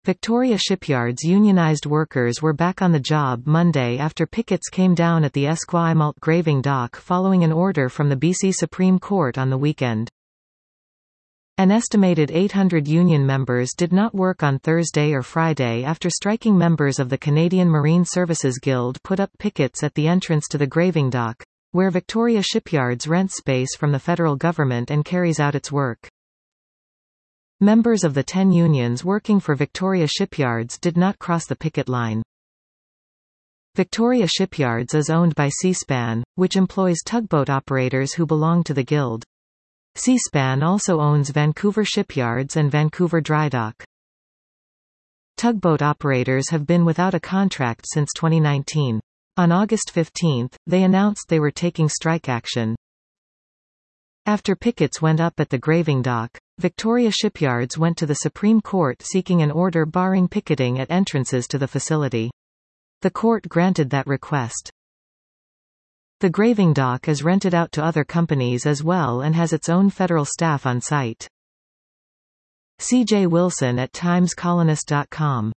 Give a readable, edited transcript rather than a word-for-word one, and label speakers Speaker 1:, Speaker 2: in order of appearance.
Speaker 1: Victoria Shipyard's unionized workers were back on the job Monday after pickets came down at the Esquimalt graving dock following an order from the BC Supreme Court on the weekend. An estimated 800 union members did not work on Thursday or Friday after striking members of the Canadian Marine Services Guild put up pickets at the entrance to the graving dock, where Victoria Shipyards rents space from the federal government and carries out its work. Members of the 10 unions working for Victoria Shipyards did not cross the picket line. Victoria Shipyards is owned by Seaspan, which employs tugboat operators who belong to the Guild. Seaspan also owns Vancouver Shipyards and Vancouver Drydock. Tugboat operators have been without a contract since 2019. On August 15, they announced they were taking strike action. After pickets went up at the graving dock, Victoria Shipyards went to the Supreme Court seeking an order barring picketing at entrances to the facility. The court granted that request. The graving dock is rented out to other companies as well and has its own federal staff on site. C.J. Wilson at TimesColonist.com